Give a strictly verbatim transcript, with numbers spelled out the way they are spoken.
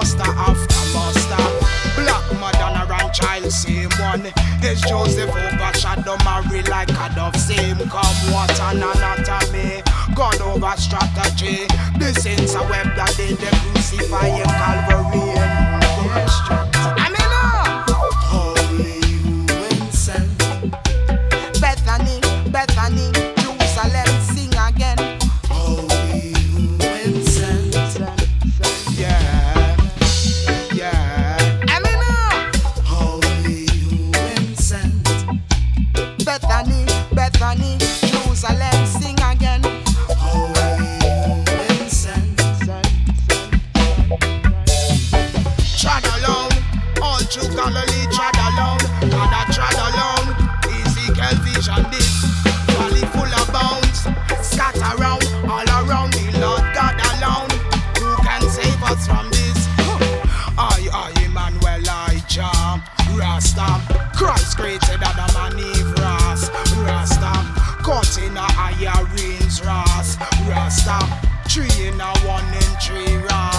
master after master. Black Madonna and child same one. It's Joseph overshadow Mary like a dove. Same come what an anatomy. God over strategy. The saints are web that they the crucifying Calvary. I mean uh, Holy Vincent. Bethany, Bethany, Jerusalem, sing again. Holy Vincent. Yeah, yeah. I mean uh, Holy Vincent. Bethany, Bethany, Jerusalem, sing again. Holy Vincent. Trod alone, all through Galilee, trod alone. God I trod alone. Ezekiel vision this, valley full of bones. Scatter around, all around me, Lord God alone. Who can save us from this? I, I, Emmanuel, Elijah, Rasta. Christ created Adam and Eve, Ras, Rasta. Caught in a higher range, Ras, Rasta. Three in a one in three, Ras.